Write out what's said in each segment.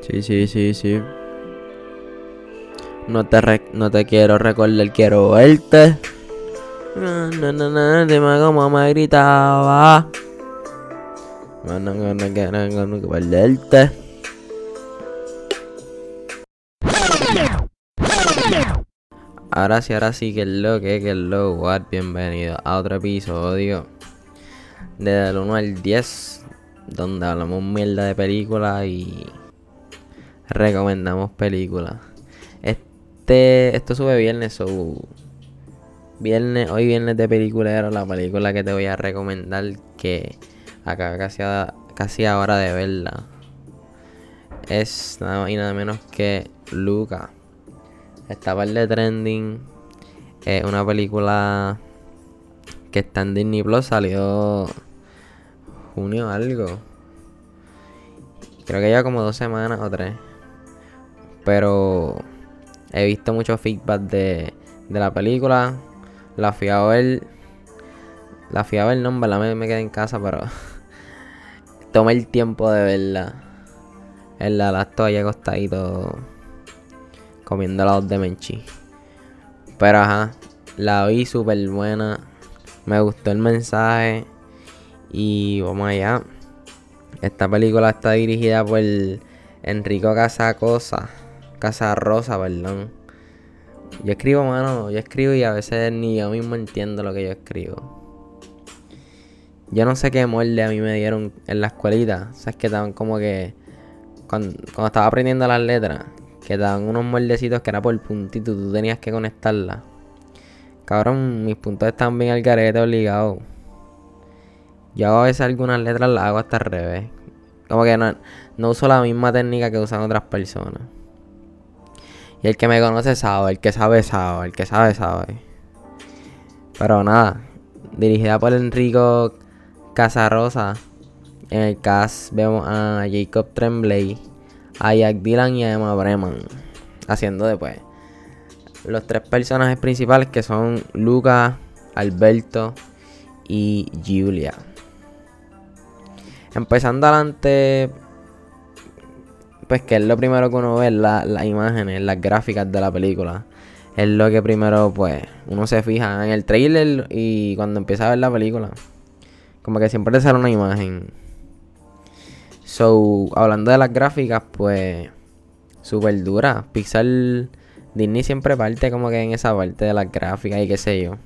Sí, sí, sí, sí. No te quiero recordar, quiero verte. Dime cómo me gritaba. No quiero perderte. Ahora sí, que es lo, what, bienvenido a otro episodio del 1 al 10, donde hablamos mierda de películas y recomendamos películas. Esto sube viernes, hoy viernes de peliculero, la película que te voy a recomendar, que acabé casi ahora de verla, es nada más y nada menos que Luca. Esta par de trending. Es una película que está en Disney Plus, salió junio algo. Creo que lleva como 2 semanas o 3. Pero he visto mucho feedback de la película. La fui a ver, no, en verdad me quedé en casa, pero tomé el tiempo de verla. En la toalla acostadito comiendo helados de Menchi. Pero ajá, la vi súper buena. Me gustó el mensaje. Y vamos allá. Esta película está dirigida por Enrico Casarosa, perdón. Yo escribo y a veces ni yo mismo entiendo lo que yo escribo. Yo no sé qué molde a mí me dieron en la escuelita. O sea, es que estaban como que cuando estaba aprendiendo las letras, que daban unos moldecitos que era por puntito, tú tenías que conectarlas. Cabrón, mis puntos están bien al garete obligado. Yo a veces algunas letras las hago hasta al revés. Como que no uso la misma técnica que usan otras personas. Y el que me conoce sabe, el que sabe, sabe. Pero nada, dirigida por Enrico Casarosa. En el cast vemos a Jacob Tremblay, a Jack Dylan y a Emma Breman, haciendo después los 3 personajes principales, que son Luca, Alberto y Julia. Empezando adelante, pues que es lo primero que uno ve, las imágenes, las gráficas de la película. Es lo que primero, pues, uno se fija en el trailer y cuando empieza a ver la película. Como que siempre te sale una imagen. Hablando de las gráficas, pues, súper dura. Pixar, Disney siempre parte como que en esa parte de las gráficas y qué sé yo.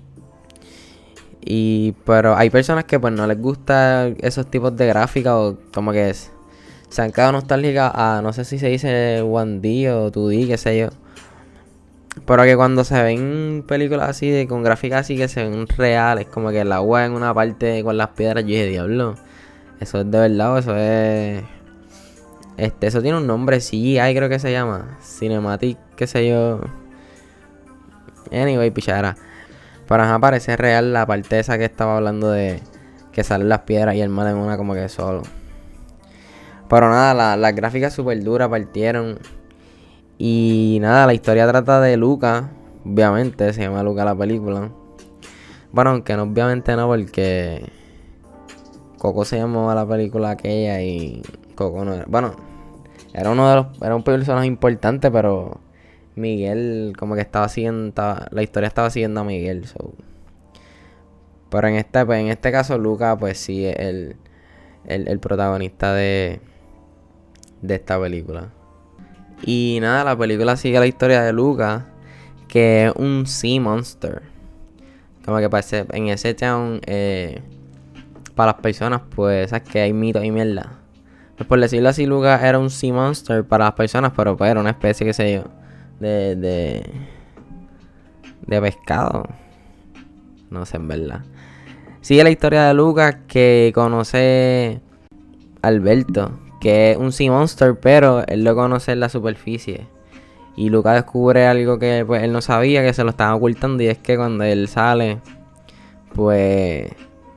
Pero hay personas que pues no les gusta esos tipos de gráficas, o como que se han quedado nostálgicas a, no sé si se dice 1D o 2D, qué sé yo. Pero que cuando se ven películas así, con gráficas así que se ven reales, como que el agua en una parte con las piedras, yo dije, diablo, eso es de verdad, o eso es... Eso tiene un nombre, CGI creo que se llama, Cinematic, qué sé yo. Anyway, pichara. Pero ajá, parece real la parte esa que estaba hablando de que salen las piedras y el mal en una como que solo. Pero nada, las gráficas súper duras partieron. Y nada, la historia trata de Luca. Obviamente, se llama Luca la película. Bueno, aunque no, obviamente no, porque Coco se llamaba la película aquella y Coco no era. Bueno, era un personaje importante, pero Miguel como que estaba siguiendo, la historia estaba siguiendo a Miguel. Pero en este caso Luca pues sí es el protagonista de esta película. Y nada, la película sigue la historia de Luca, que es un sea monster. Como que parece en ese town, para las personas, pues, sabes que hay mitos y mierda. Pues por decirlo así, Luca era un sea monster para las personas, pero pues era una especie, qué sé yo, de pescado. No sé, en verdad. Sigue la historia de Luca, que conoce a Alberto, que es un sea monster, pero él lo conoce en la superficie. Y Luca descubre algo que pues él no sabía, que se lo estaban ocultando, y es que cuando él sale, pues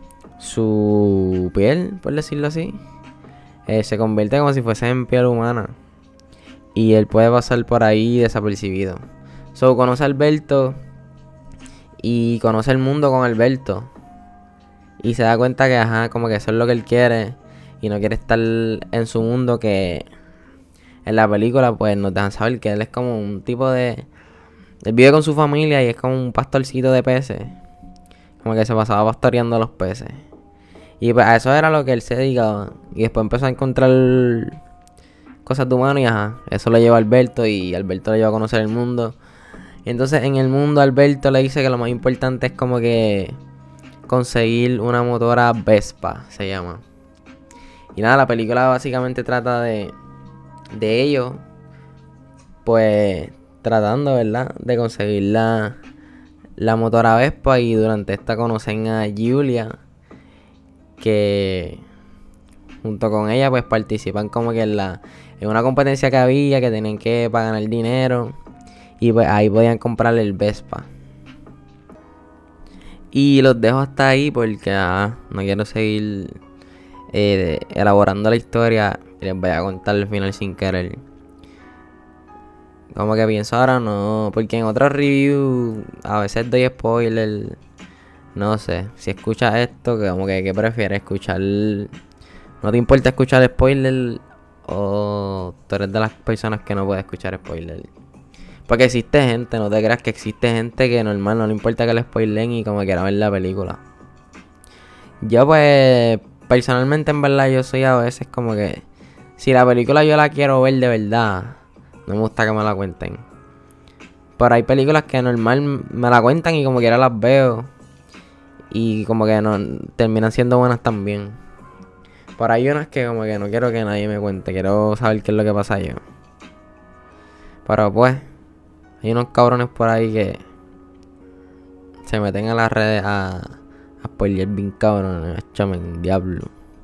su piel, por decirlo así, se convierte como si fuese en piel humana. Y él puede pasar por ahí desapercibido. Conoce a Alberto y conoce el mundo con Alberto. Y se da cuenta que, ajá, como que eso es lo que él quiere. Y no quiere estar en su mundo, que en la película pues nos dejan saber que él es como un tipo de... Él vive con su familia y es como un pastorcito de peces. Como que se pasaba pastoreando los peces. Y pues a eso era lo que él se dedicaba. Y después empezó a encontrar cosas de humano y ajá, eso lo lleva a Alberto y Alberto lo lleva a conocer el mundo. Y entonces en el mundo Alberto le dice que lo más importante es como que conseguir una motora Vespa, se llama. Y nada, la película básicamente trata de ellos, pues tratando, ¿verdad?, de conseguir la motora Vespa. Y durante esta conocen a Julia, que junto con ella pues participan como que en una competencia que había, que tenían que pagar el dinero. Y pues ahí podían comprarle el Vespa. Y los dejo hasta ahí porque no quiero seguir elaborando la historia. Y les voy a contar el final sin querer. Como que pienso ahora no, porque en otros reviews a veces doy spoiler. No sé, si escuchas esto, que como que ¿qué prefieres? ¿Escuchar? ¿No te importa escuchar spoiler? ¿O tú eres de las personas que no puede escuchar spoiler? Porque existe gente, no te creas que existe gente que normal no le importa que le spoilen y como quiera ver la película. Yo pues, personalmente en verdad yo soy a veces como que... Si la película yo la quiero ver de verdad, no me gusta que me la cuenten. Pero hay películas que normal me la cuentan y como quiera las veo. Y como que no terminan siendo buenas también. Pero hay unas que como que no quiero que nadie me cuente, quiero saber qué es lo que pasa yo. Pero pues, hay unos cabrones por ahí que se meten a las redes a spoilear bien cabrones, chamen, diablo.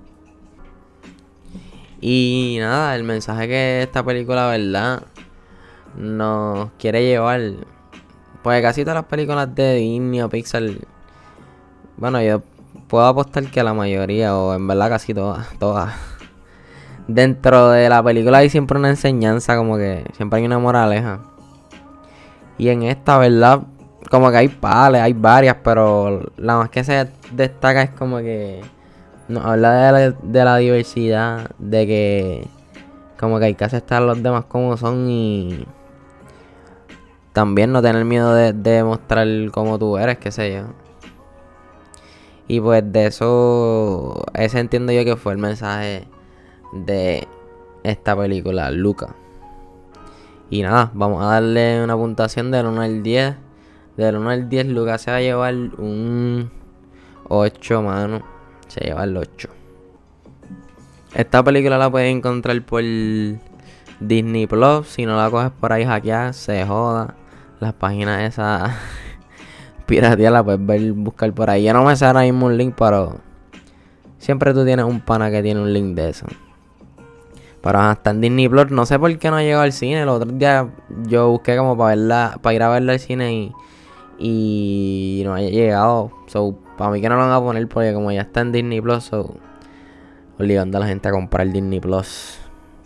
Y nada, el mensaje que esta película, verdad, nos quiere llevar. Pues casi todas las películas de Disney o Pixar, bueno, yo puedo apostar que la mayoría, o en verdad casi todas. Dentro de la película hay siempre una enseñanza, como que siempre hay una moraleja. Y en esta, verdad, como que hay varias, pero la más que se destaca es como que nos habla de la diversidad, de que como que hay que aceptar a los demás como son y también no tener miedo de demostrar cómo tú eres, qué sé yo. Y pues de eso, ese entiendo yo que fue el mensaje de esta película, Luca. Y nada, vamos a darle una puntuación del 1 al 10. Del 1 al 10, Luca se va a llevar un 8, mano. Se lleva el 8. Esta película la puedes encontrar por Disney Plus. Si no la coges por ahí hackeada, se joda. Las páginas esas pirateadas la puedes ver, buscar por ahí. Yo no me sé ahora mismo un link, pero siempre tú tienes un pana que tiene un link de eso. Pero hasta en Disney Plus, no sé por qué no llegó al cine. El otro día yo busqué como para verla, para ir a verla al cine y no haya llegado. So, para mí que no lo van a poner porque como ya está en Disney Plus, so, obligando a la gente a comprar Disney Plus.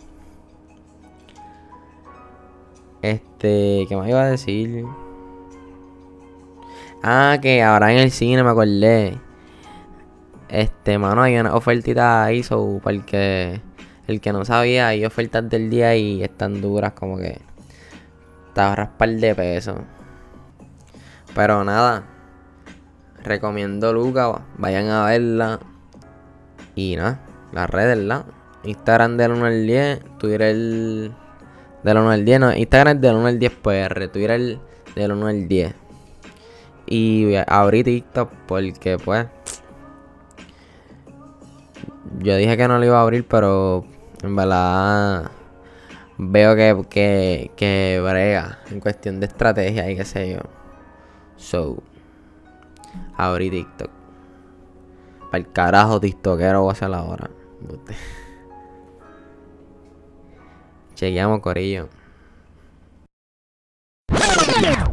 ¿Qué más iba a decir? Que ahora en el cine me acordé. Mano, hay una ofertita ahí, so, porque el que no sabía, hay ofertas del día y están duras, como que te ahorras par de pesos. Pero nada, recomiendo Luca, vayan a verla. Y nada, las redes, ¿la? Instagram del 1 al 10, Twitter del 1 al 10, no, Instagram es del 1 al 10 PR, Twitter del 1 al 10. Y abrí TikTok porque pues yo dije que no lo iba a abrir, pero en verdad veo que brega en cuestión de estrategia y qué sé yo. So, abrí TikTok. Para el carajo, tiktokero voy a hacer la hora. Chequeamos, corillo.